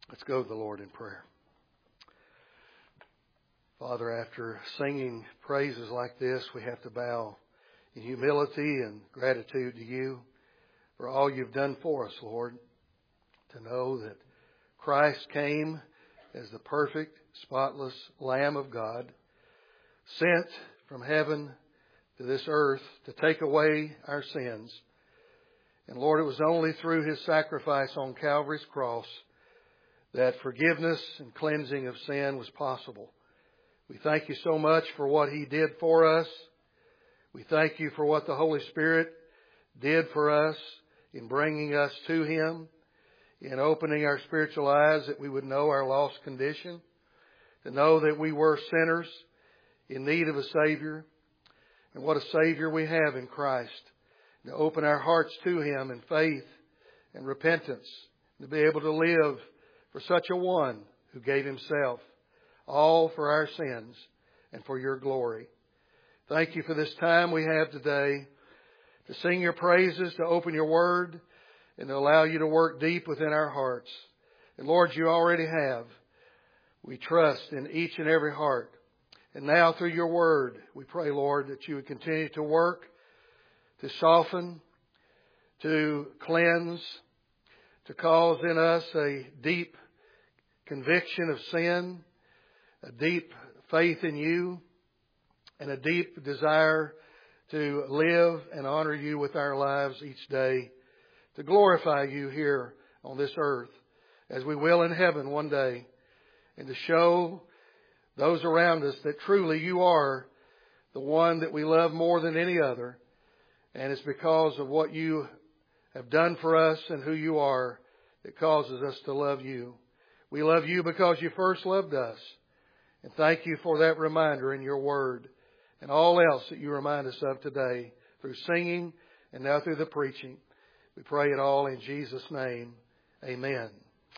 Let's go to the Lord in prayer. Father, after singing praises like this, we have to bow in humility and gratitude to you for all you've done for us, Lord. To know that Christ came as the perfect, spotless Lamb of God, sent from heaven to this earth to take away our sins. And Lord, it was only through His sacrifice on Calvary's cross that forgiveness and cleansing of sin was possible. We thank you so much for what He did for us. We thank you for what the Holy Spirit did for us in bringing us to Him, in opening our spiritual eyes that we would know our lost condition, to know that we were sinners in need of a Savior, and what a Savior we have in Christ, to open our hearts to Him in faith and repentance, to be able to live for such a one who gave Himself, all for our sins and for your glory. Thank you for this time we have today to sing your praises, to open your word, and to allow you to work deep within our hearts. And Lord, you already have. We trust in each and every heart. And now through your word, we pray, Lord, that you would continue to work, to soften, to cleanse, to cause in us a deep conviction of sin, a deep faith in you, and a deep desire to live and honor you with our lives each day, to glorify you here on this earth as we will in heaven one day, and to show those around us that truly you are the one that we love more than any other. And it's because of what you have done for us and who you are that causes us to love you. We love you because you first loved us. And thank you for that reminder in your word and all else that you remind us of today through singing and now through the preaching. We pray it all in Jesus' name. Amen.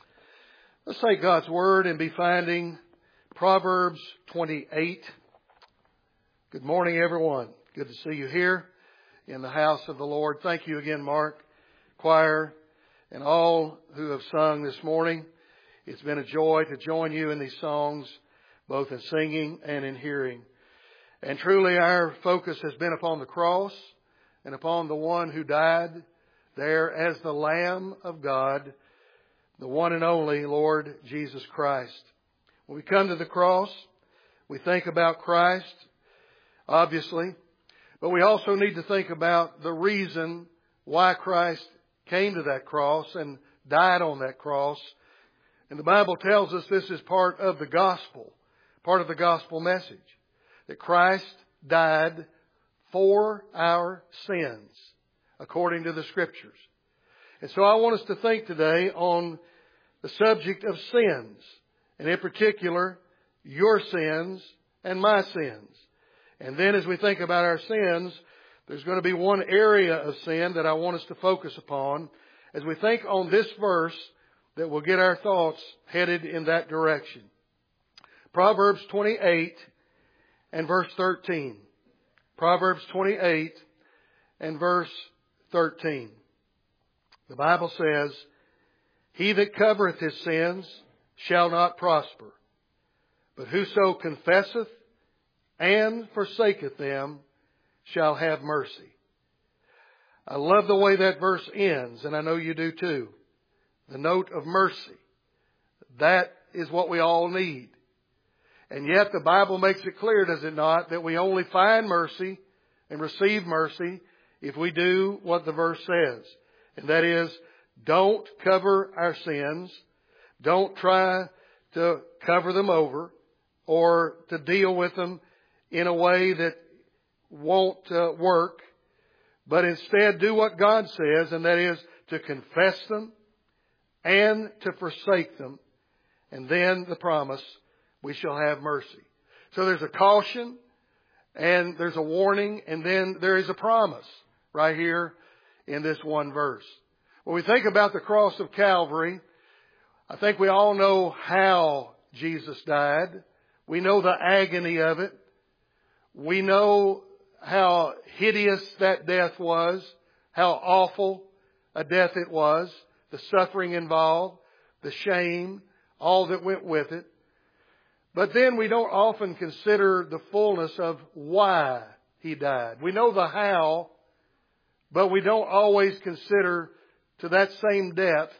Let's take God's word and be finding Proverbs 28. Good morning, everyone. Good to see you here in the house of the Lord. Thank you again, Mark, choir, and all who have sung this morning. It's been a joy to join you in these songs, both in singing and in hearing. And truly our focus has been upon the cross and upon the one who died there as the Lamb of God, the one and only Lord Jesus Christ. When we come to the cross, we think about Christ, obviously, but we also need to think about the reason why Christ came to that cross and died on that cross. And the Bible tells us this is part of the gospel message, that Christ died for our sins, according to the Scriptures. And so I want us to think today on the subject of sins, and in particular, your sins and my sins. And then as we think about our sins, there's going to be one area of sin that I want us to focus upon as we think on this verse that will get our thoughts headed in that direction. Proverbs 28 and verse 13. Proverbs 28 and verse 13. The Bible says, "He that covereth his sins shall not prosper, but whoso confesseth and forsaketh them shall have mercy." I love the way that verse ends, and I know you do too. The note of mercy. That is what we all need. And yet the Bible makes it clear, does it not, that we only find mercy and receive mercy if we do what the verse says. And that is, don't cover our sins. Don't try to cover them over or to deal with them in a way that won't work. But instead do what God says, and that is to confess them and to forsake them. And then the promise, we shall have mercy. So there's a caution and there's a warning, and then there is a promise right here in this one verse. When we think about the cross of Calvary, I think we all know how Jesus died. We know the agony of it. We know how hideous that death was, how awful a death it was, the suffering involved, the shame, all that went with it. But then we don't often consider the fullness of why He died. We know the how, but we don't always consider to that same depth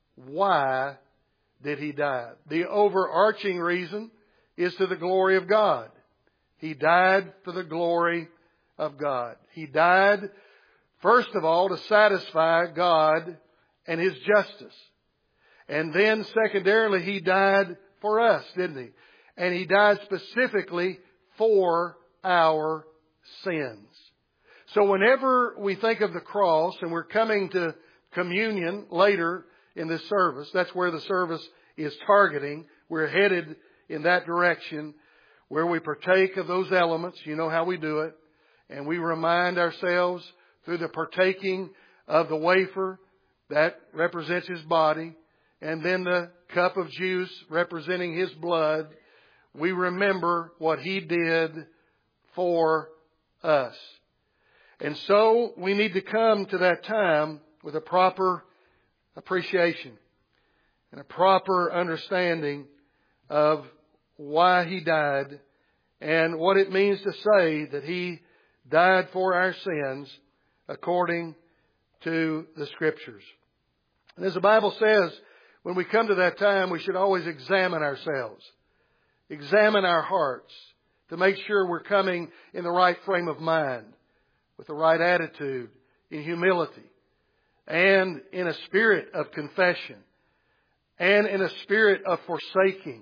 why did He die. The overarching reason is to the glory of God. He died for the glory of God. He died, first of all, to satisfy God and His justice. And then secondarily, He died for us, didn't He? And He died specifically for our sins. So whenever we think of the cross, and we're coming to communion later in this service, that's where the service is targeting. We're headed in that direction where we partake of those elements. You know how we do it. And we remind ourselves through the partaking of the wafer that represents His body, and then the cup of juice representing His blood. We remember what He did for us. And so we need to come to that time with a proper appreciation and a proper understanding of why He died and what it means to say that He died for our sins according to the Scriptures. And as the Bible says, when we come to that time, we should always examine ourselves. Examine our hearts to make sure we're coming in the right frame of mind, with the right attitude, in humility, and in a spirit of confession, and in a spirit of forsaking.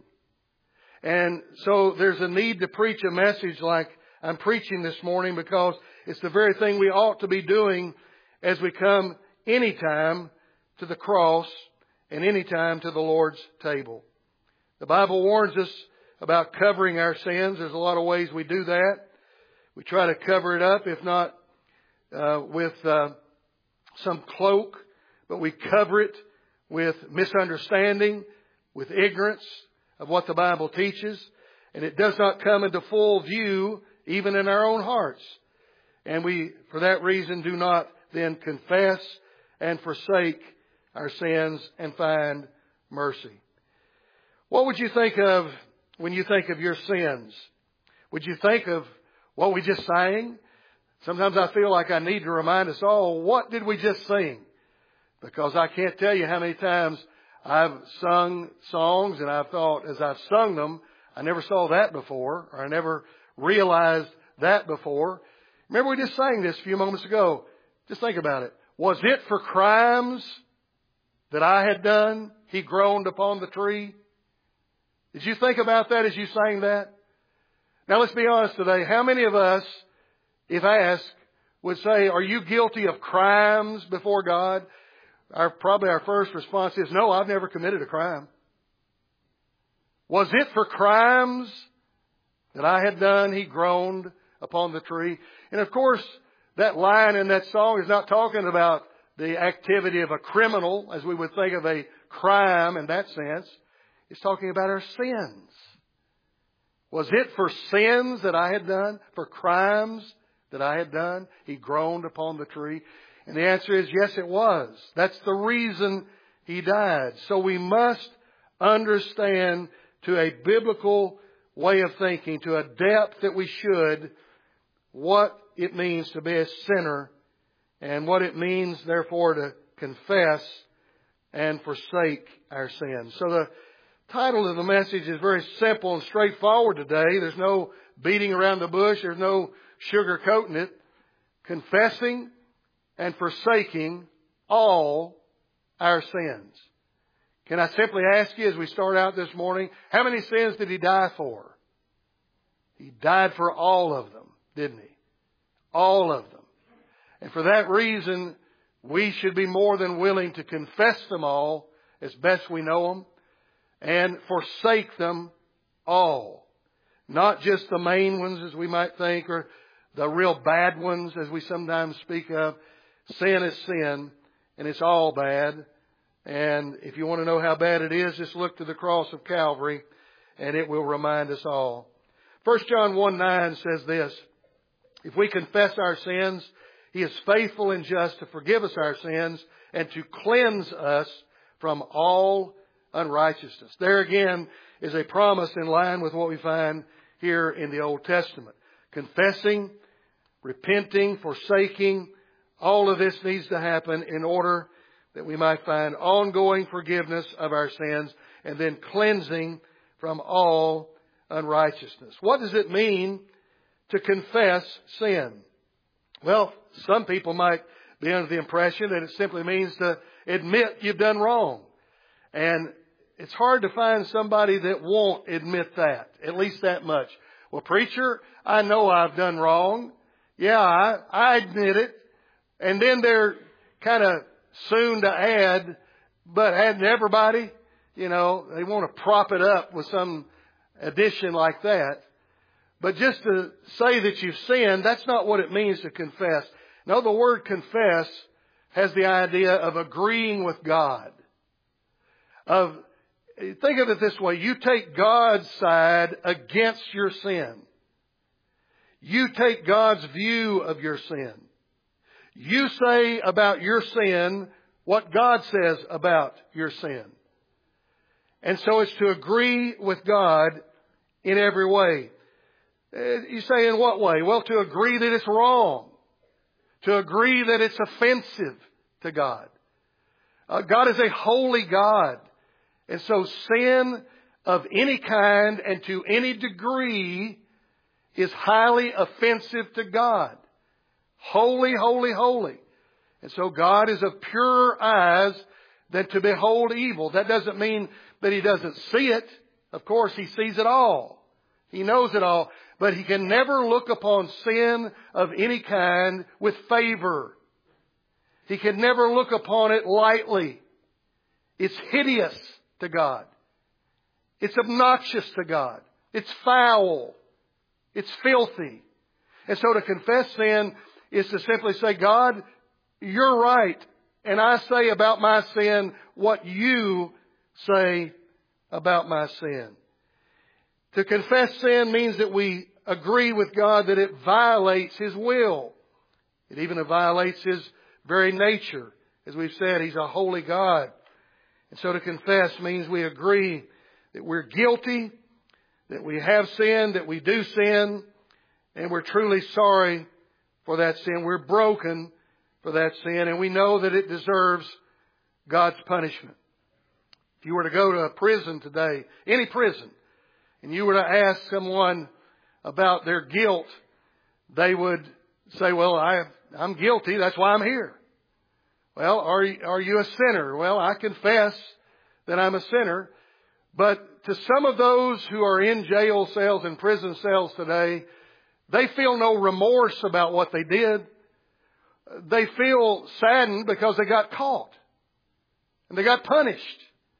And so there's a need to preach a message like I'm preaching this morning, because it's the very thing we ought to be doing as we come anytime to the cross and anytime to the Lord's table. The Bible warns us about covering our sins. There's a lot of ways we do that. We try to cover it up, if not with some cloak, but we cover it with misunderstanding, with ignorance of what the Bible teaches, and it does not come into full view even in our own hearts. And we, for that reason, do not then confess and forsake our sins and find mercy. What would you think of when you think of your sins? Would you think of what we just sang? Sometimes I feel like I need to remind us all, what did we just sing? Because I can't tell you how many times I've sung songs and I've thought, as I've sung them, I never saw that before, or I never realized that before. Remember, we just sang this a few moments ago. Just think about it. Was it for crimes that I had done, He groaned upon the tree? Did you think about that as you sang that? Now let's be honest today. How many of us, if asked, would say, are you guilty of crimes before God? Probably our first response is, no, I've never committed a crime. Was it for crimes that I had done, He groaned upon the tree? And of course, that line in that song is not talking about the activity of a criminal, as we would think of a crime in that sense. It's talking about our sins. Was it for sins that I had done? For crimes that I had done? He groaned upon the tree. And the answer is yes, it was. That's the reason He died. So we must understand to a biblical way of thinking, to a depth that we should, what it means to be a sinner and what it means, therefore, to confess and forsake our sins. So the title of the message is very simple and straightforward today. There's no beating around the bush. There's no sugarcoating it. Confessing and forsaking all our sins. Can I simply ask you as we start out this morning, how many sins did He die for? He died for all of them, didn't He? All of them. And for that reason, we should be more than willing to confess them all as best we know them and forsake them all. Not just the main ones, as we might think, or the real bad ones, as we sometimes speak of. Sin is sin, and it's all bad. And if you want to know how bad it is, just look to the cross of Calvary, and it will remind us all. 1 John 1:9 says this, if we confess our sins, He is faithful and just to forgive us our sins and to cleanse us from all unrighteousness. There again is a promise in line with what we find here in the Old Testament. Confessing, repenting, forsaking, all of this needs to happen in order that we might find ongoing forgiveness of our sins and then cleansing from all unrighteousness. What does it mean to confess sin? Well, some people might be under the impression that it simply means to admit you've done wrong. And it's hard to find somebody that won't admit that, at least that much. Well, preacher, I know I've done wrong. Yeah, I admit it. And then they're kind of soon to add, but hadn't everybody? You know, they want to prop it up with some addition like that. But just to say that you've sinned, that's not what it means to confess. No, the word confess has the idea of agreeing with God. Think of it this way. You take God's side against your sin. You take God's view of your sin. You say about your sin what God says about your sin. And so it's to agree with God in every way. You say, in what way? Well, to agree that it's wrong. To agree that it's offensive to God. God is a holy God. And so sin of any kind and to any degree is highly offensive to God. Holy, holy, holy. And so God is of purer eyes than to behold evil. That doesn't mean that He doesn't see it. Of course, He sees it all. He knows it all. But He can never look upon sin of any kind with favor. He can never look upon it lightly. It's hideous to God. It's obnoxious to God. It's foul. It's filthy. And so to confess sin is to simply say, God, you're right. And I say about my sin what you say about my sin. To confess sin means that we agree with God that it violates His will. It even violates His very nature. As we've said, He's a holy God. And so to confess means we agree that we're guilty, that we have sinned, that we do sin, and we're truly sorry for that sin. We're broken for that sin, and we know that it deserves God's punishment. If you were to go to a prison today, any prison, and you were to ask someone about their guilt, they would say, well, I'm guilty, that's why I'm here. Well, are you a sinner? Well, I confess that I'm a sinner. But to some of those who are in jail cells and prison cells today, they feel no remorse about what they did. They feel saddened because they got caught. And they got punished.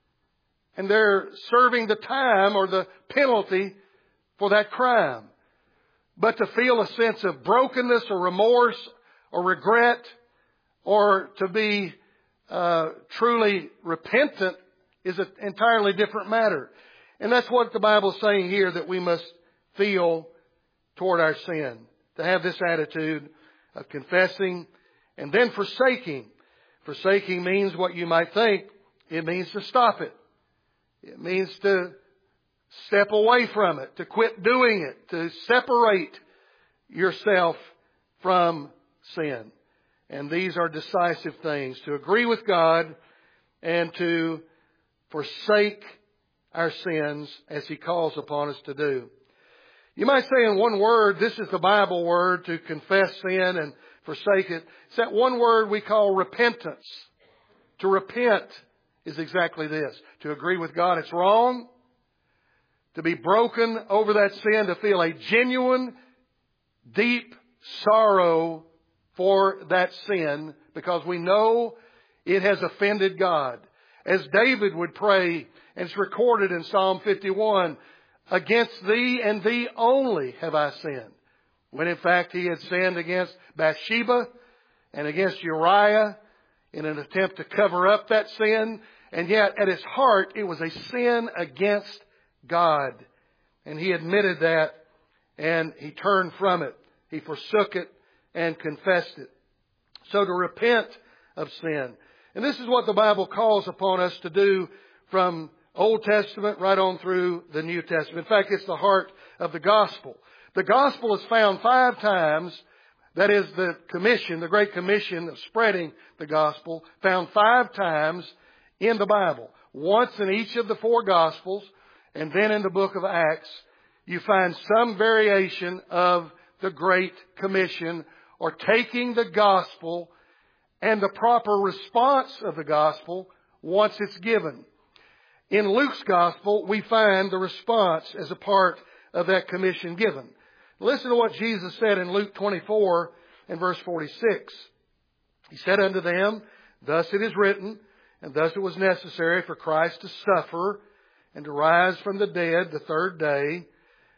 And they're serving the time or the penalty for that crime. But to feel a sense of brokenness or remorse or regret or to be truly repentant is an entirely different matter. And that's what the Bible is saying here, that we must feel toward our sin. To have this attitude of confessing and then forsaking. Forsaking means what you might think. It means to stop it. It means to step away from it, to quit doing it, to separate yourself from sin. And these are decisive things. To agree with God and to forsake our sins as He calls upon us to do. You might say in one word, this is the Bible word to confess sin and forsake it. It's that one word we call repentance. To repent is exactly this. To agree with God it's wrong. To be broken over that sin. To feel a genuine, deep sorrow for that sin because we know it has offended God. As David would pray, and it's recorded in Psalm 51, against Thee and Thee only have I sinned. When in fact he had sinned against Bathsheba and against Uriah in an attempt to cover up that sin. And yet at its heart it was a sin against God. And he admitted that and he turned from it. He forsook it and confessed it. So to repent of sin. And this is what the Bible calls upon us to do from Old Testament right on through the New Testament. In fact, it's the heart of the gospel. The gospel is found 5 times. That is the commission, the Great Commission of spreading the gospel, found 5 times in the Bible. Once in each of the 4 gospels, and then in the book of Acts, you find some variation of the Great Commission, or taking the gospel and the proper response of the gospel once it's given. In Luke's gospel, we find the response as a part of that commission given. Listen to what Jesus said in Luke 24 and verse 46. He said unto them, Thus it is written, and thus it was necessary for Christ to suffer and to rise from the dead the 3rd day,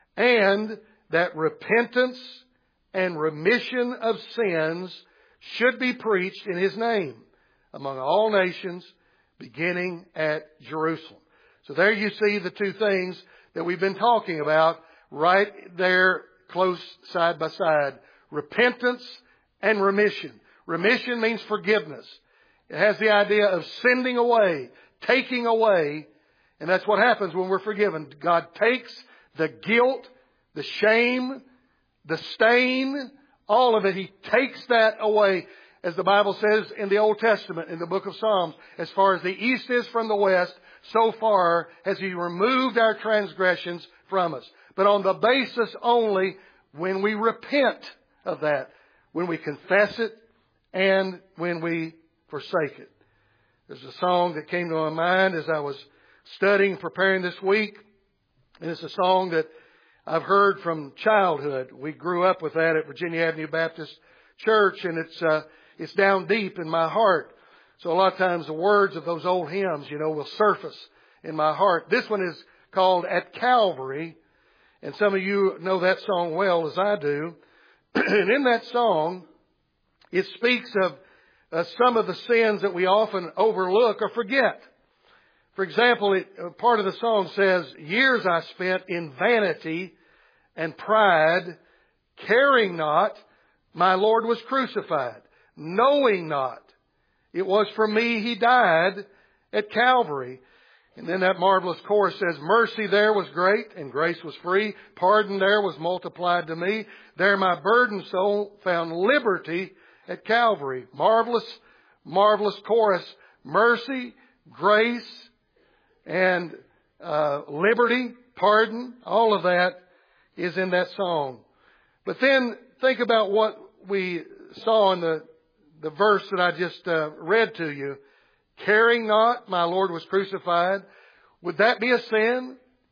and that repentance and remission of sins should be preached in His name among all nations, beginning at Jerusalem. So there you see the 2 things that we've been talking about right there, close side by side. Repentance and remission. Remission means forgiveness. It has the idea of sending away, taking away, and that's what happens when we're forgiven. God takes the guilt, the shame, the stain, all of it. He takes that away. As the Bible says in the Old Testament, in the book of Psalms, as far as the east is from the west, so far has He removed our transgressions from us. But on the basis only when we repent of that, when we confess it, and when we forsake it. There's a song that came to my mind as I was studying, preparing this week. And it's a song that I've heard from childhood. We grew up with that at Virginia Avenue Baptist Church, and it's down deep in my heart. So a lot of times the words of those old hymns, will surface in my heart. This one is called At Calvary. And some of you know that song well, as I do. And in that song, it speaks of some of the sins that we often overlook or forget. For example, part of the song says, Years I spent in vanity and pride, caring not, my Lord was crucified, knowing not, it was for me He died at Calvary. And then that marvelous chorus says, Mercy there was great and grace was free. Pardon there was multiplied to me. There my burdened soul found liberty at Calvary. Marvelous, marvelous chorus. Mercy, grace, and liberty, pardon, all of that is in that song. But then think about what we saw in the verse that I just read to you. Caring not, my Lord was crucified. Would that be a sin?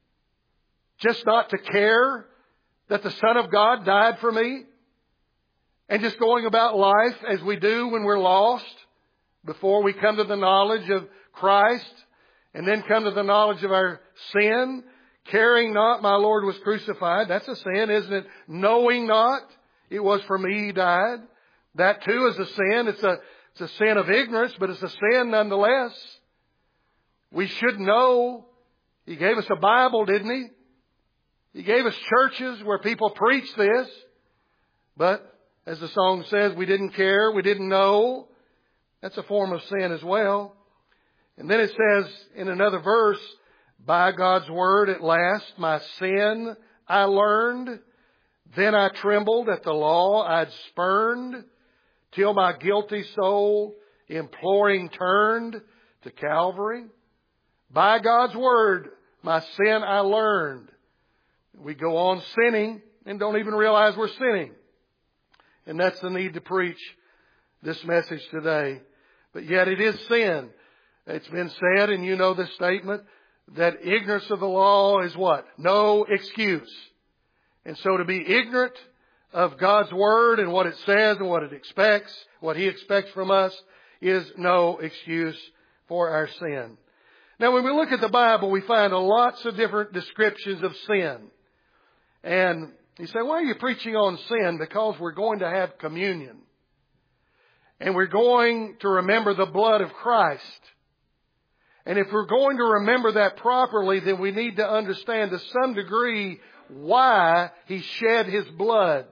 Just not to care that the Son of God died for me? And just going about life as we do when we're lost, before we come to the knowledge of Christ, and then come to the knowledge of our sin. Caring not, my Lord was crucified. That's a sin, isn't it? Knowing not, it was for me He died. That too is a sin. It's a sin of ignorance, but it's a sin nonetheless. We should know. He gave us a Bible, didn't He? He gave us churches where people preach this. But as the song says, we didn't care, we didn't know. That's a form of sin as well. And then it says in another verse, By God's word at last my sin I learned. Then I trembled at the law I'd spurned, till my guilty soul imploring turned to Calvary. By God's word, my sin I learned. We go on sinning and don't even realize we're sinning. And that's the need to preach this message today. But yet it is sin. It's been said, and you know this statement, that ignorance of the law is what? No excuse. And so to be ignorant of God's Word and what it says and what it expects, what He expects from us, is no excuse for our sin. Now when we look at the Bible, we find lots of different descriptions of sin. And you say, why are you preaching on sin? Because we're going to have communion. And we're going to remember the blood of Christ. And if we're going to remember that properly, then we need to understand to some degree why He shed His blood.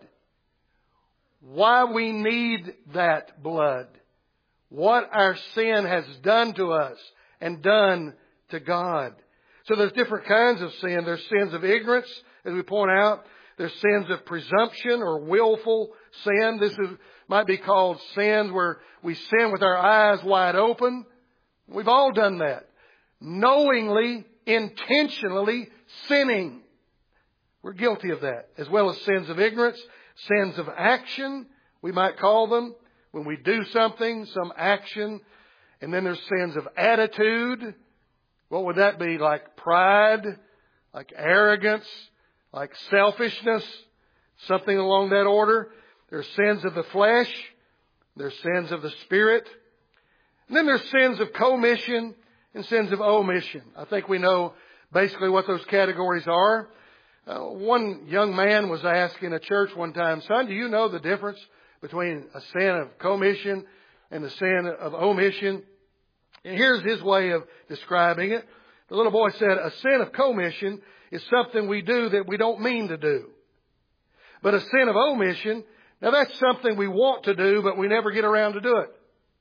Why we need that blood. What our sin has done to us and done to God. So there's different kinds of sin. There's sins of ignorance, as we point out. There's sins of presumption or willful sin. Might be called sins where we sin with our eyes wide open. We've all done that. Knowingly, intentionally sinning. We're guilty of that. As well as sins of ignorance, sins of action, we might call them. When we do something, some action. And then there's sins of attitude. What would that be? Like pride, like arrogance, like selfishness, something along that order. There's sins of the flesh. There's sins of the spirit. And then there's sins of commission and sins of omission. I think we know basically what those categories are. One young man was asked in a church one time, "Son, do you know the difference between a sin of commission and a sin of omission?" And here's his way of describing it. The little boy said, "A sin of commission is something we do that we don't mean to do. But a sin of omission, now that's something we want to do, but we never get around to do it."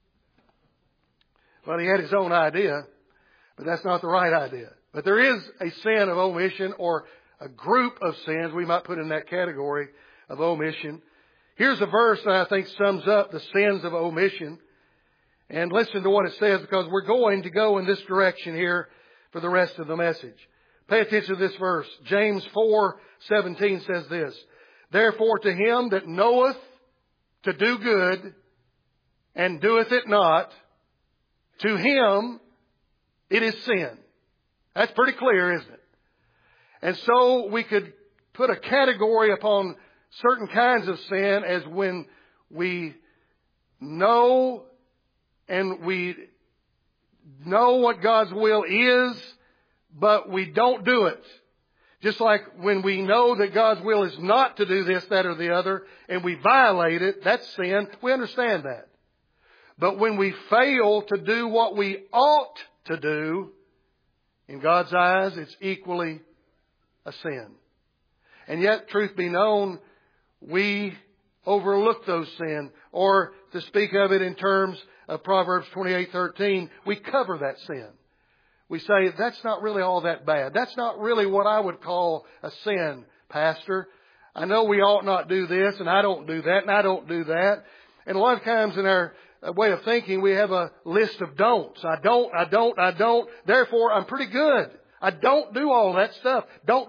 Well, he had his own idea, but that's not the right idea. But there is a sin of omission, or a group of sins we might put in that category of omission. Here's a verse that I think sums up the sins of omission. And listen to what it says, because we're going to go in this direction here for the rest of the message. Pay attention to this verse. James 4:17 says this: "Therefore to him that knoweth to do good and doeth it not, to him it is sin." That's pretty clear, isn't it? And so we could put a category upon certain kinds of sin as when we know and we know what God's will is, but we don't do it. Just like when we know that God's will is not to do this, that, or the other, and we violate it, that's sin. We understand that. But when we fail to do what we ought to do, in God's eyes, it's equally a sin. And yet, truth be known, we overlook those sins. Or to speak of it in terms of Proverbs 28:13, we cover that sin. We say, that's not really all that bad. That's not really what I would call a sin, Pastor. I know we ought not do this, and I don't do that, and I don't do that. And a lot of times in our way of thinking, we have a list of don'ts. I don't. Therefore, I'm pretty good. I don't do all that stuff. Don't.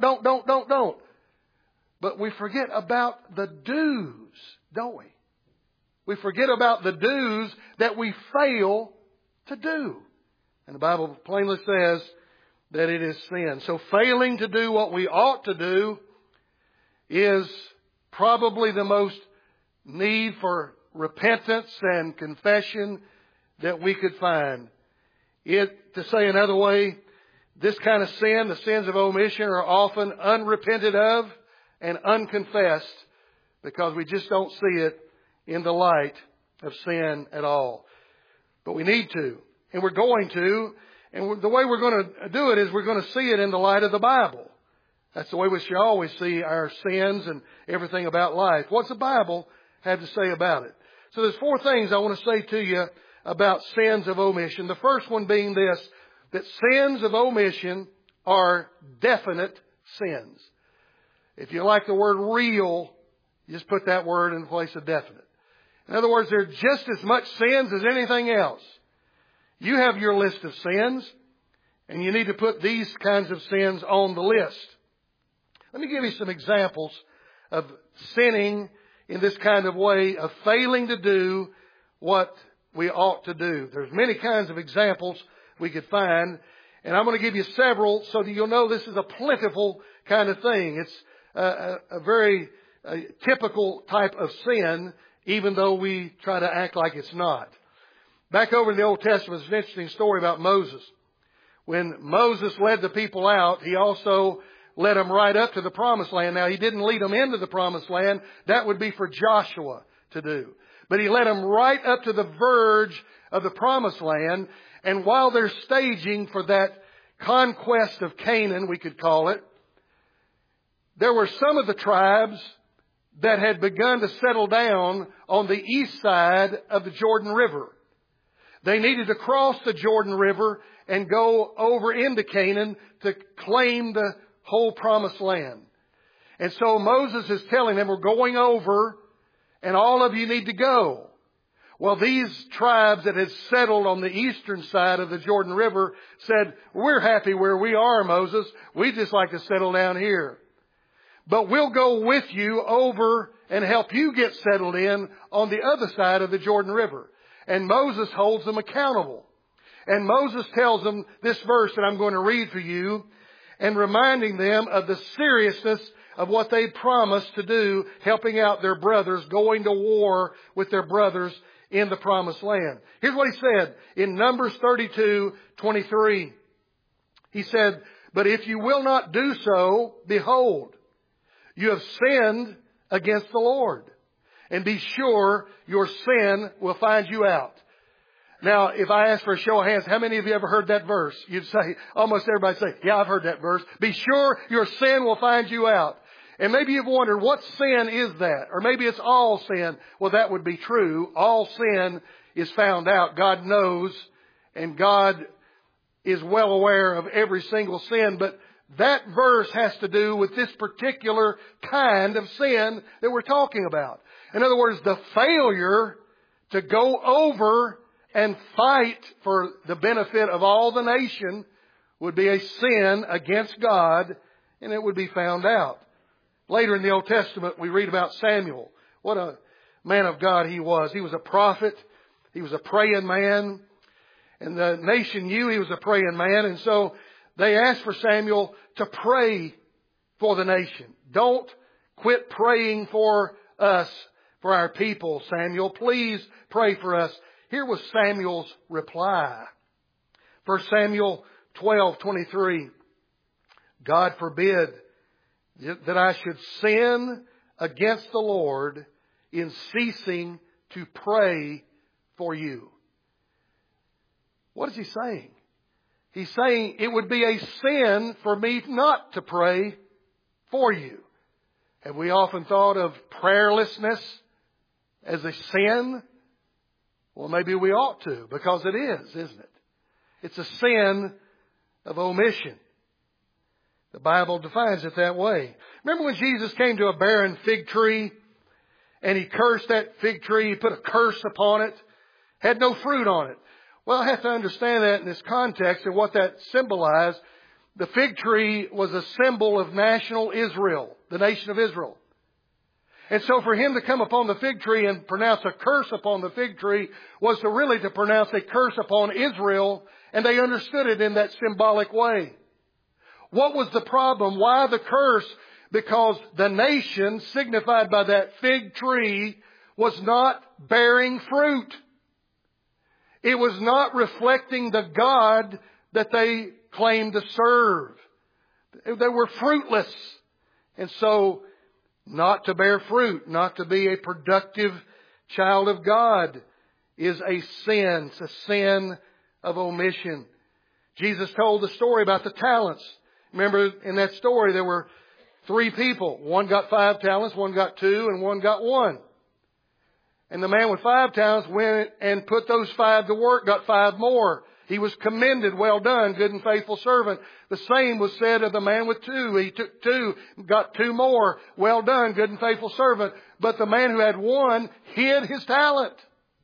But we forget about the do's, don't we? We forget about the do's that we fail to do. And the Bible plainly says that it is sin. So failing to do what we ought to do is probably the most need for repentance and confession that we could find. To say another way, this kind of sin, the sins of omission, are often unrepented of and unconfessed because we just don't see it in the light of sin at all. But we need to, and we're going to, and the way we're going to do it is we're going to see it in the light of the Bible. That's the way we should always see our sins and everything about life. What's the Bible have to say about it? So there's 4 things I want to say to you about sins of omission. The first one being this, that sins of omission are definite sins. If you like the word real, you just put that word in the place of definite. In other words, they're just as much sins as anything else. You have your list of sins, and you need to put these kinds of sins on the list. Let me give you some examples of sinning in this kind of way, of failing to do what we ought to do. There's many kinds of examples we could find, and I'm going to give you several so that you'll know this is a plentiful kind of thing. It's a very typical type of sin, even though we try to act like it's not. Back over in the Old Testament, there's an interesting story about Moses. When Moses led the people out, he also led them right up to the Promised Land. Now, he didn't lead them into the Promised Land. That would be for Joshua to do. But he led them right up to the verge of the Promised Land. And while they're staging for that conquest of Canaan, we could call it, there were some of the tribes that had begun to settle down on the east side of the Jordan River. They needed to cross the Jordan River and go over into Canaan to claim the whole promised land. And so Moses is telling them, we're going over and all of you need to go. Well, these tribes that had settled on the eastern side of the Jordan River said, we're happy where we are, Moses. We'd just like to settle down here. But we'll go with you over and help you get settled in on the other side of the Jordan River. And Moses holds them accountable. And Moses tells them this verse that I'm going to read for you, and reminding them of the seriousness of what they promised to do, helping out their brothers, going to war with their brothers in the promised land. Here's what he said in Numbers 32:23. He said, but if you will not do so, behold, you have sinned against the Lord. And be sure your sin will find you out. Now, if I ask for a show of hands, how many of you ever heard that verse? You'd say, almost everybody say, yeah, I've heard that verse. Be sure your sin will find you out. And maybe you've wondered, what sin is that? Or maybe it's all sin. Well, that would be true. All sin is found out. God knows, and God is well aware of every single sin. But that verse has to do with this particular kind of sin that we're talking about. In other words, the failure to go over and fight for the benefit of all the nation would be a sin against God, and it would be found out. Later in the Old Testament, we read about Samuel. What a man of God he was. He was a prophet. He was a praying man. And the nation knew he was a praying man. And so they asked for Samuel to pray for the nation. Don't quit praying for us, for our people, Samuel. Please pray for us. Here was Samuel's reply. 1 Samuel 12:23. God forbid that I should sin against the Lord in ceasing to pray for you. What is he saying? He's saying it would be a sin for me not to pray for you. Have we often thought of prayerlessness as a sin? Well, maybe we ought to, because it is, isn't it? It's a sin of omission. The Bible defines it that way. Remember when Jesus came to a barren fig tree and he cursed that fig tree, he put a curse upon it, had no fruit on it. Well, I have to understand that in this context and what that symbolized. The fig tree was a symbol of national Israel, the nation of Israel. And so for him to come upon the fig tree and pronounce a curse upon the fig tree was to pronounce a curse upon Israel, and they understood it in that symbolic way. What was the problem? Why the curse? Because the nation, signified by that fig tree, was not bearing fruit. It was not reflecting the God that they claimed to serve. They were fruitless. And so, not to bear fruit, not to be a productive child of God is a sin. It's a sin of omission. Jesus told the story about the talents. Remember, in that story, there were 3 people. One got 5 talents, one got 2, and one got 1. And the man with 5 talents went and put those 5 to work, got 5 more. He was commended, well done, good and faithful servant. The same was said of the man with 2. He took 2, got 2 more, well done, good and faithful servant. But the man who had 1 hid his talent.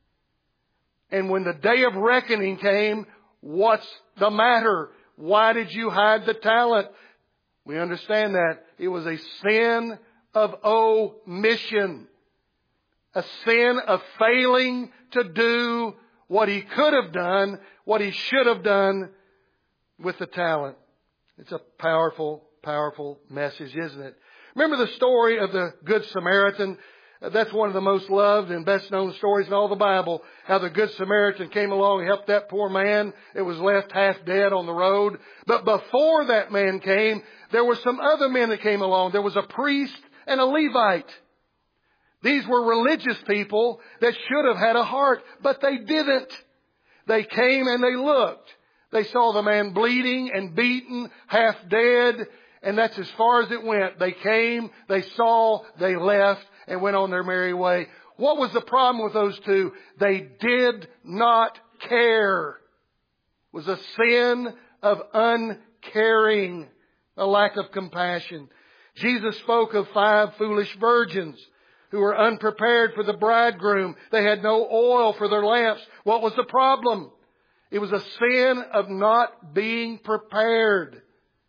And when the day of reckoning came, what's the matter? Why did you hide the talent? We understand that. It was a sin of omission. A sin of failing to do what he could have done, what he should have done with the talent. It's a powerful, powerful message, isn't it? Remember the story of the Good Samaritan? That's one of the most loved and best known stories in all the Bible. How the Good Samaritan came along and helped that poor man that was left half dead on the road. But before that man came, there were some other men that came along. There was a priest and a Levite. These were religious people that should have had a heart, but they didn't. They came and they looked. They saw the man bleeding and beaten, half dead, and that's as far as it went. They came, they saw, they left, and went on their merry way. What was the problem with those 2? They did not care. was a sin of uncaring, a lack of compassion. Jesus spoke of 5 foolish virgins who were unprepared for the bridegroom. They had no oil for their lamps. What was the problem? It was a sin of not being prepared.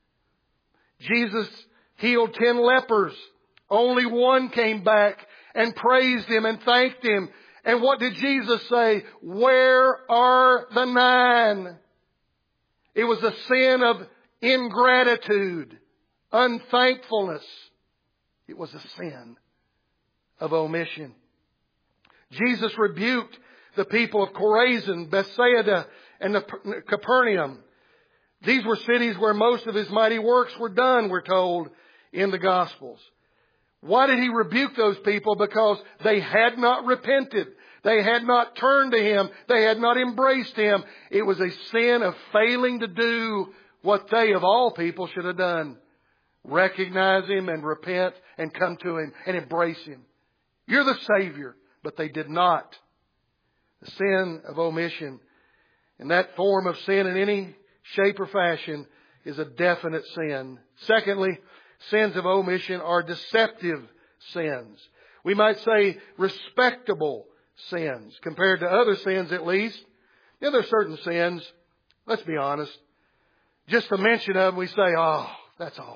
Jesus healed 10 lepers. Only one came back and praised Him and thanked Him. And what did Jesus say? Where are the 9? It was a sin of ingratitude, unthankfulness. It was a sin of omission. Jesus rebuked the people of Chorazin, Bethsaida, and Capernaum. These were cities where most of His mighty works were done, we're told in the Gospels. Why did He rebuke those people? Because they had not repented. They had not turned to Him. They had not embraced Him. It was a sin of failing to do what they of all people should have done. Recognize Him and repent and come to Him and embrace Him. You're the Savior. But they did not. The sin of omission. And that form of sin in any shape or fashion is a definite sin. Secondly, sins of omission are deceptive sins. We might say respectable sins. Compared to other sins at least. There are certain sins, let's be honest, just the mention of them we say, oh, that's awful.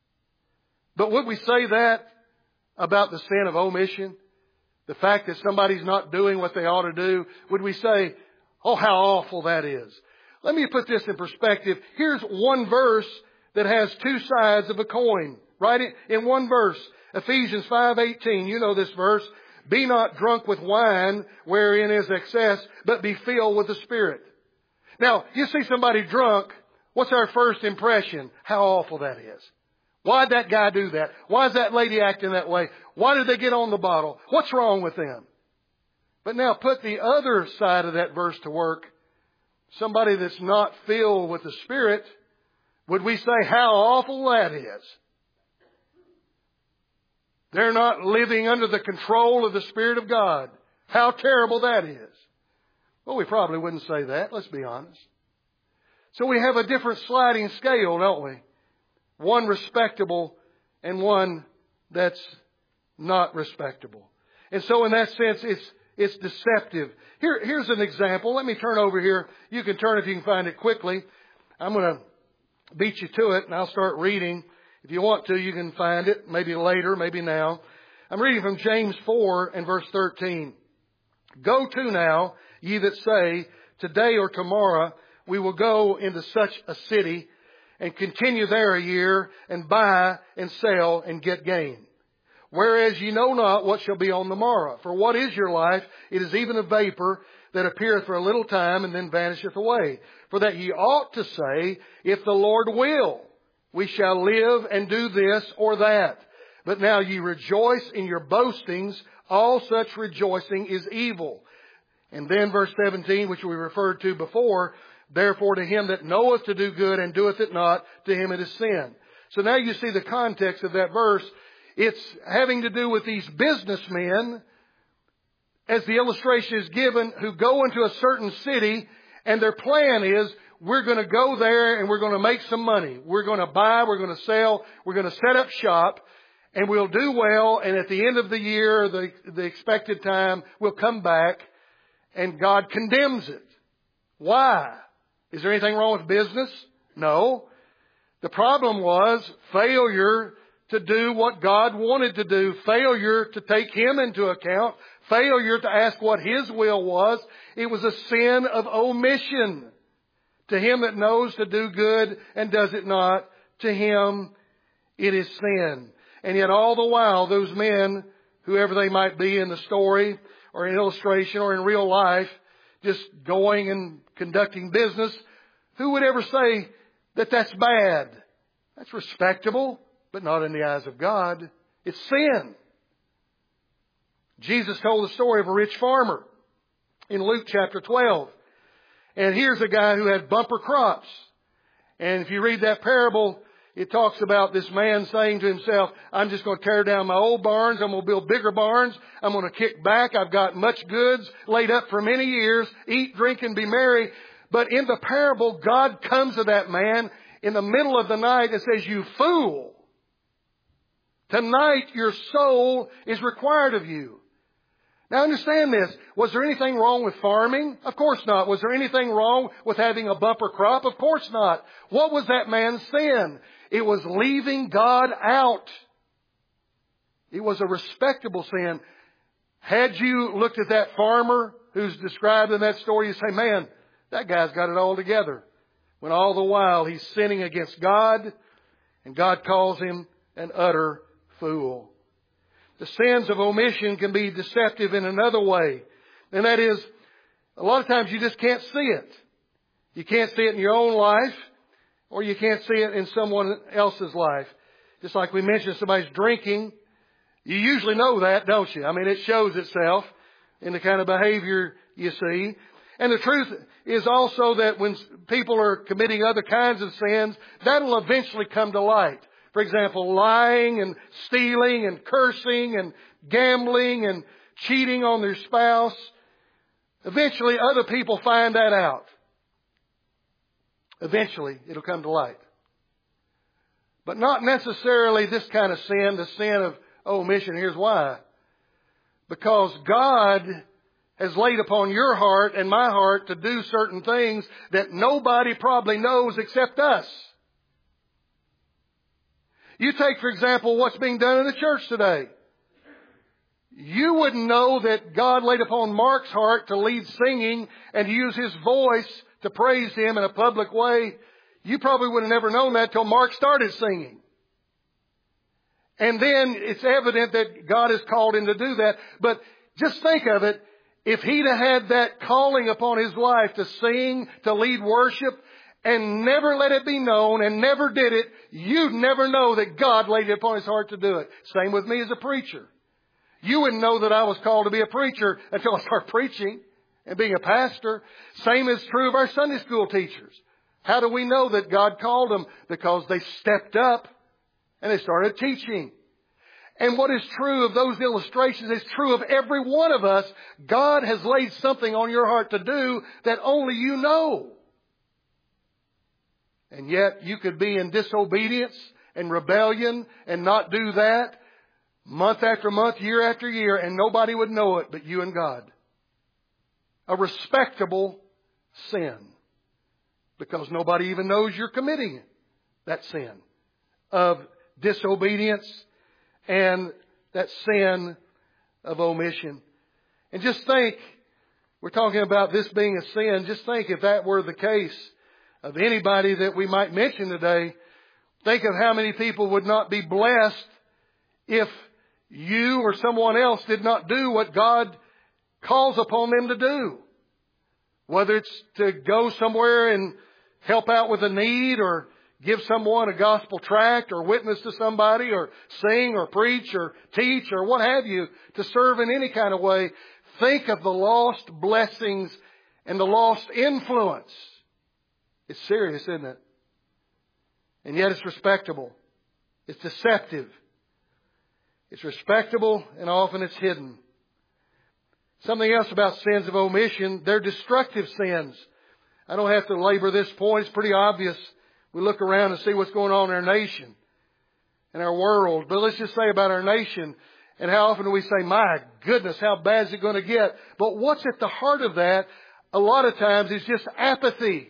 But would we say that about the sin of omission? The fact that somebody's not doing what they ought to do, would we say, oh, how awful that is? Let me put this in perspective. Here's one verse that has 2 sides of a coin. Right in one verse. Ephesians 5:18. You know this verse. Be not drunk with wine wherein is excess, but be filled with the Spirit. Now, you see somebody drunk, what's our first impression? How awful that is. Why'd that guy do that? Why's that lady acting that way? Why did they get on the bottle? What's wrong with them? But now put the other side of that verse to work. Somebody that's not filled with the Spirit, would we say how awful that is? They're not living under the control of the Spirit of God. How terrible that is. Well, we probably wouldn't say that, let's be honest. So we have a different sliding scale, don't we? One respectable and one that's not respectable. And so in that sense, it's deceptive. Here's an example. Let me turn over here. You can turn if you can find it quickly. I'm going to beat you to it and I'll start reading. If you want to, you can find it. Maybe later, maybe now. I'm reading from James 4 and verse 13. Go to now, ye that say, today or tomorrow we will go into such a city and continue there a year and buy and sell and get gain. Whereas ye know not what shall be on the morrow. For what is your life? It is even a vapor that appeareth for a little time and then vanisheth away. For that ye ought to say, if the Lord will, we shall live and do this or that. But now ye rejoice in your boastings. All such rejoicing is evil. And then verse 17, which we referred to before, therefore to him that knoweth to do good and doeth it not, to him it is sin. So now you see the context of that verse. It's having to do with these businessmen, as the illustration is given, who go into a certain city and their plan is, we're going to go there and we're going to make some money. We're going to buy, we're going to sell, we're going to set up shop, and we'll do well, and at the end of the year, the expected time, we'll come back, and God condemns it. Why? Is there anything wrong with business? No. The problem was failure to do what God wanted to do, failure to take Him into account, failure to ask what His will was. It was a sin of omission. To him that knows to do good and does it not, to him it is sin. And yet all the while, those men, whoever they might be in the story or in illustration or in real life, just going and conducting business, who would ever say that that's bad? That's respectable, but not in the eyes of God. It's sin. Jesus told the story of a rich farmer in Luke chapter 12. And here's a guy who had bumper crops. And if you read that parable, it talks about this man saying to himself, I'm just going to tear down my old barns. I'm going to build bigger barns. I'm going to kick back. I've got much goods laid up for many years. Eat, drink, and be merry. But in the parable, God comes to that man in the middle of the night and says, "You fool! Tonight your soul is required of you." Now understand this. Was there anything wrong with farming? Of course not. Was there anything wrong with having a bumper crop? Of course not. What was that man's sin? It was leaving God out. It was a respectable sin. Had you looked at that farmer who's described in that story, you say, "Man, that guy's got it all together." When all the while he's sinning against God, and God calls him an utter fool. The sins of omission can be deceptive in another way. And that is, a lot of times you just can't see it. You can't see it in your own life, or you can't see it in someone else's life. Just like we mentioned, somebody's drinking. You usually know that, don't you? I mean, it shows itself in the kind of behavior you see. And the truth is also that when people are committing other kinds of sins, that'll eventually come to light. For example, lying and stealing and cursing and gambling and cheating on their spouse. Eventually, other people find that out. Eventually, it'll come to light. But not necessarily this kind of sin, the sin of omission. Here's why. Because God has laid upon your heart and my heart to do certain things that nobody probably knows except us. You take, for example, what's being done in the church today. You wouldn't know that God laid upon Mark's heart to lead singing and to use his voice to praise Him in a public way. You probably would have never known that till Mark started singing. And then it's evident that God has called him to do that. But just think of it. If he'd have had that calling upon his life to sing, to lead worship, and never let it be known and never did it, you'd never know that God laid it upon his heart to do it. Same with me as a preacher. You wouldn't know that I was called to be a preacher until I started preaching and being a pastor. Same is true of our Sunday school teachers. How do we know that God called them? Because they stepped up and they started teaching. And what is true of those illustrations is true of every one of us. God has laid something on your heart to do that only you know. And yet you could be in disobedience and rebellion and not do that month after month, year after year, and nobody would know it but you and God. A respectable sin. Because nobody even knows you're committing that sin of disobedience and that sin of omission. And just think, we're talking about this being a sin, just think if that were the case of anybody that we might mention today, think of how many people would not be blessed if you or someone else did not do what God calls upon them to do. Whether it's to go somewhere and help out with a need, or give someone a gospel tract, or witness to somebody, or sing, or preach, or teach, or what have you, to serve in any kind of way. Think of the lost blessings and the lost influence. It's serious, isn't it? And yet it's respectable. It's deceptive. It's respectable, and often it's hidden. Something else about sins of omission, they're destructive sins. I don't have to labor this point. It's pretty obvious. We look around and see what's going on in our nation and our world. But let's just say about our nation, and how often do we say, "My goodness, how bad is it going to get?" But what's at the heart of that, a lot of times, is just apathy.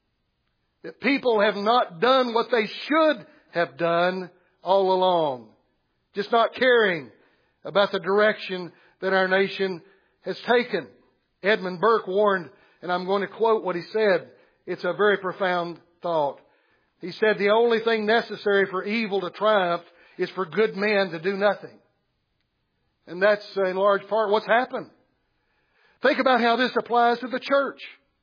That people have not done what they should have done all along. Just not caring about the direction that our nation has taken. Edmund Burke warned, and I'm going to quote what he said. It's a very profound thought. He said, "The only thing necessary for evil to triumph is for good men to do nothing." And that's in large part what's happened. Think about how this applies to the church.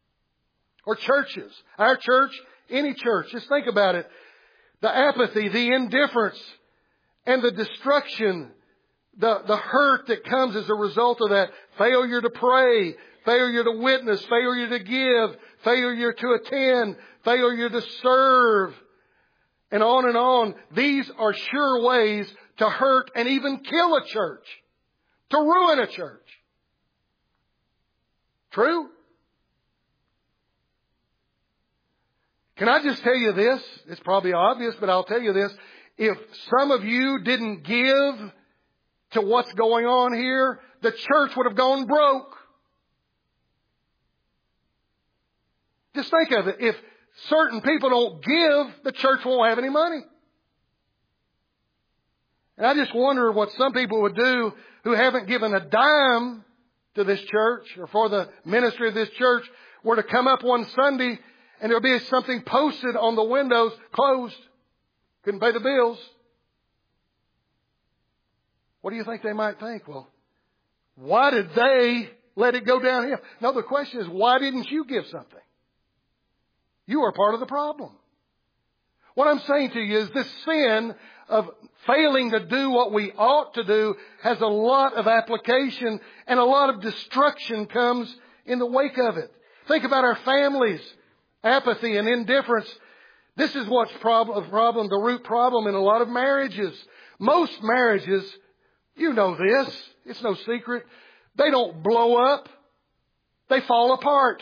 Or churches. Our church, any church. Just think about it. The apathy, the indifference, and the destruction, the hurt that comes as a result of that. Failure to pray, failure to witness, failure to give, failure to attend, failure to serve, and on and on. These are sure ways to hurt and even kill a church, to ruin a church. True? Can I just tell you this? It's probably obvious, but I'll tell you this. If some of you didn't give to what's going on here, the church would have gone broke. Just think of it. If certain people don't give, the church won't have any money. And I just wonder what some people would do who haven't given a dime to this church or for the ministry of this church were to come up one Sunday and there'll be something posted on the windows, closed. Couldn't pay the bills. What do you think they might think? Well, why did they let it go downhill? No, the question is, why didn't you give something? You are part of the problem. What I'm saying to you is this sin of failing to do what we ought to do has a lot of application, and a lot of destruction comes in the wake of it. Think about our families. Apathy and indifference. This is what's the root problem in a lot of marriages. Most marriages, you know this, it's no secret, they don't blow up. They fall apart.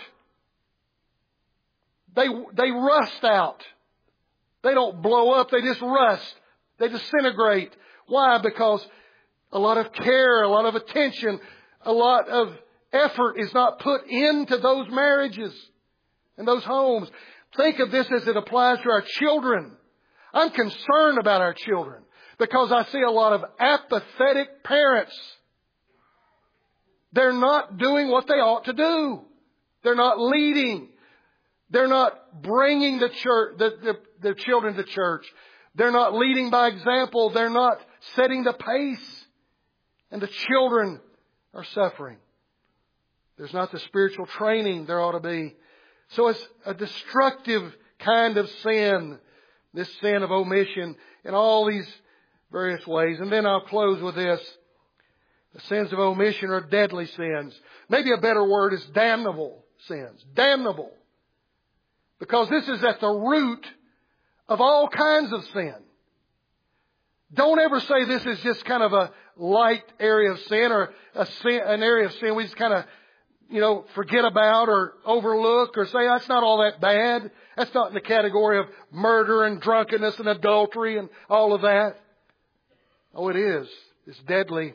They rust out. They don't blow up, they just rust. They disintegrate. Why? Because a lot of care, a lot of attention, a lot of effort is not put into those marriages and those homes. Think of this as it applies to our children. I'm concerned about our children because I see a lot of apathetic parents. They're not doing what they ought to do. They're not leading. They're not bringing the church, the children to church. They're not leading by example. They're not setting the pace. And the children are suffering. There's not the spiritual training there ought to be. So it's a destructive kind of sin, this sin of omission in all these various ways. And then I'll close with this. The sins of omission are deadly sins. Maybe a better word is damnable sins. Damnable. Because this is at the root of all kinds of sin. Don't ever say this is just kind of a light area of sin or an area of sin we just kind of, forget about or overlook or say, that's not all that bad. That's not in the category of murder and drunkenness and adultery and all of that. Oh, it is. It's deadly.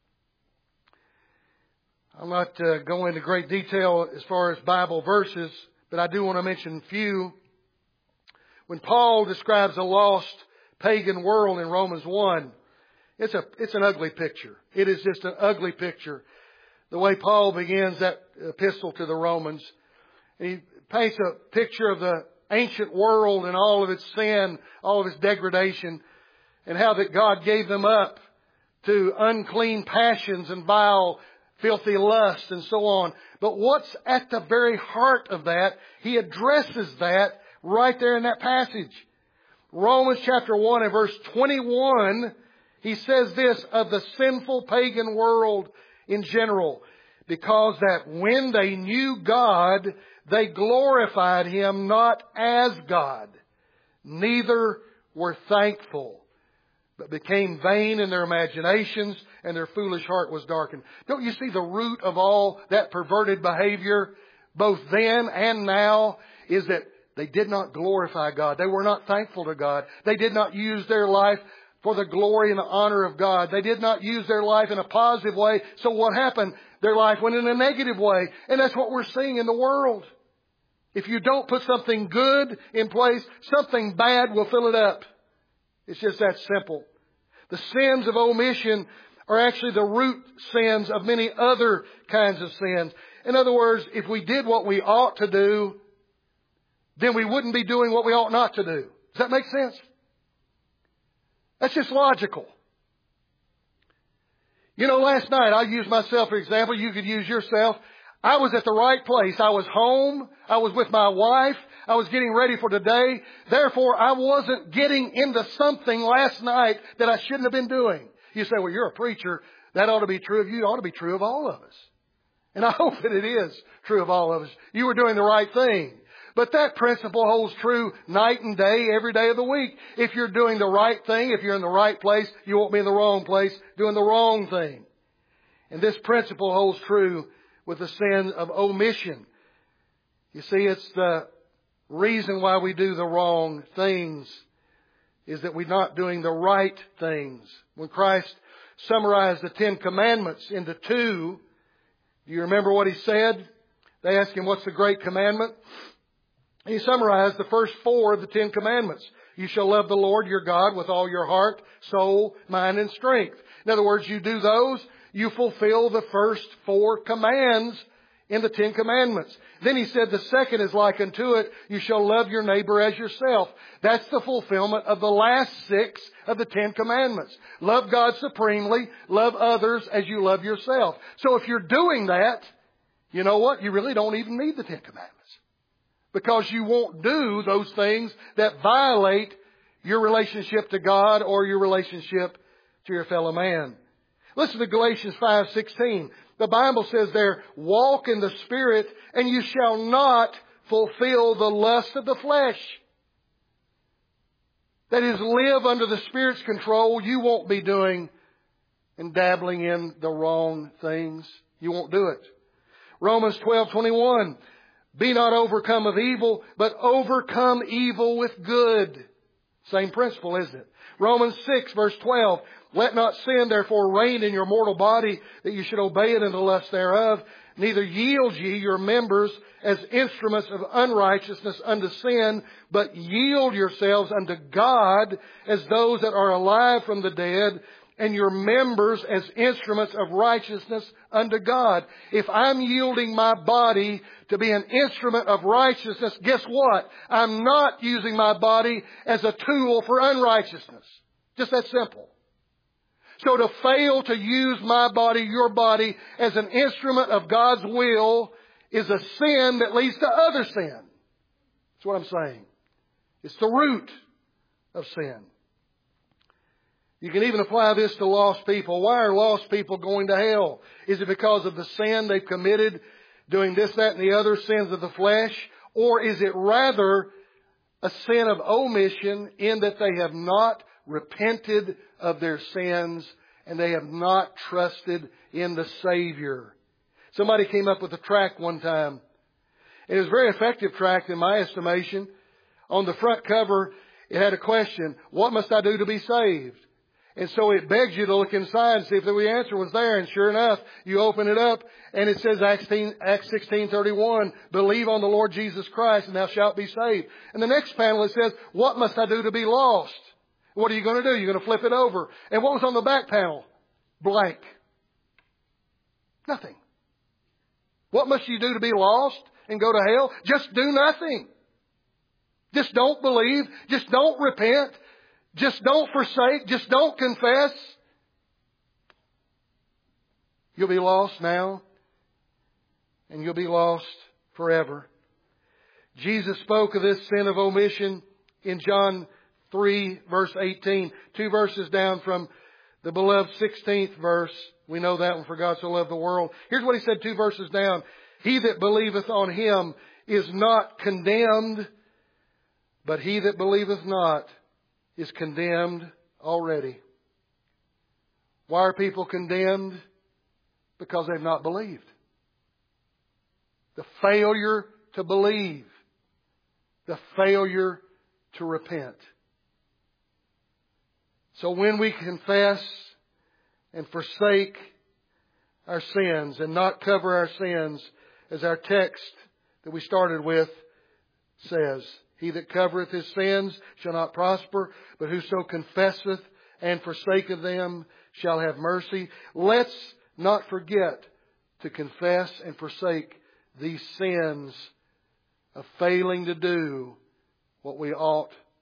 I'll not go into great detail as far as Bible verses, but I do want to mention a few. When Paul describes a lost pagan world in Romans 1, it's an ugly picture. It is just an ugly picture. The way Paul begins that epistle to the Romans, he paints a picture of the ancient world and all of its sin, all of its degradation, and how that God gave them up to unclean passions and vile, filthy lusts and so on. But what's at the very heart of that, he addresses that right there in that passage. Romans chapter 1 and verse 21, he says this of the sinful pagan world in general, because that when they knew God, they glorified Him not as God, neither were thankful, but became vain in their imaginations, and their foolish heart was darkened. Don't you see the root of all that perverted behavior, both then and now, is that they did not glorify God. They were not thankful to God. They did not use their life for the glory and the honor of God. They did not use their life in a positive way. So what happened? Their life went in a negative way. And that's what we're seeing in the world. If you don't put something good in place, something bad will fill it up. It's just that simple. The sins of omission are actually the root sins of many other kinds of sins. In other words, if we did what we ought to do, then we wouldn't be doing what we ought not to do. Does that make sense? That's just logical. Last night, I'll use myself for example. You could use yourself. I was at the right place. I was home. I was with my wife. I was getting ready for today. Therefore, I wasn't getting into something last night that I shouldn't have been doing. You say, well, you're a preacher. That ought to be true of you. It ought to be true of all of us. And I hope that it is true of all of us. You were doing the right thing. But that principle holds true night and day, every day of the week. If you're doing the right thing, if you're in the right place, you won't be in the wrong place doing the wrong thing. And this principle holds true with the sin of omission. You see, it's the reason why we do the wrong things is that we're not doing the right things. When Christ summarized the 10 Commandments into 2, do you remember what He said? They asked Him, what's the great commandment? He summarized the first 4 of the 10 Commandments. You shall love the Lord your God with all your heart, soul, mind, and strength. In other words, you do those, you fulfill the first 4 commands in the 10 Commandments. Then He said the second is like unto it, you shall love your neighbor as yourself. That's the fulfillment of the last 6 of the 10 Commandments. Love God supremely, love others as you love yourself. So if you're doing that, you know what? You really don't even need the 10 Commandments. Because you won't do those things that violate your relationship to God or your relationship to your fellow man. Listen to Galatians 5:16. The Bible says there, walk in the Spirit and you shall not fulfill the lust of the flesh. That is, live under the Spirit's control. You won't be doing and dabbling in the wrong things. You won't do it. Romans 12:21. Be not overcome of evil, but overcome evil with good. Same principle, isn't it? Romans 6 verse 12. Let not sin therefore reign in your mortal body, that you should obey it in the lust thereof. Neither yield ye your members as instruments of unrighteousness unto sin, but yield yourselves unto God as those that are alive from the dead, and your members as instruments of righteousness unto God. If I'm yielding my body to be an instrument of righteousness, guess what? I'm not using my body as a tool for unrighteousness. Just that simple. So to fail to use my body, your body, as an instrument of God's will is a sin that leads to other sin. That's what I'm saying. It's the root of sin. You can even apply this to lost people. Why are lost people going to hell? Is it because of the sin they've committed, doing this, that, and the other sins of the flesh? Or is it rather a sin of omission in that they have not repented of their sins and they have not trusted in the Savior? Somebody came up with a tract one time. It was a very effective tract in my estimation. On the front cover, it had a question, what must I do to be saved? And so it begs you to look inside and see if the answer was there. And sure enough, you open it up and it says Acts 16:31, believe on the Lord Jesus Christ and thou shalt be saved. And the next panel it says, what must I do to be lost? What are you going to do? You're going to flip it over. And what was on the back panel? Blank. Nothing. What must you do to be lost and go to hell? Just do nothing. Just don't believe. Just don't repent. Just don't forsake. Just don't confess. You'll be lost now, and you'll be lost forever. Jesus spoke of this sin of omission in John 3, verse 18. 2 verses down from the beloved 16th verse. We know that one, for God so loved the world. Here's what He said 2 verses down. He that believeth on Him is not condemned, but he that believeth not is condemned already. Why are people condemned? Because they've not believed. The failure to believe. The failure to repent. So when we confess and forsake our sins and not cover our sins, as our text that we started with says, he that covereth his sins shall not prosper, but whoso confesseth and forsaketh them shall have mercy. Let's not forget to confess and forsake these sins of failing to do what we ought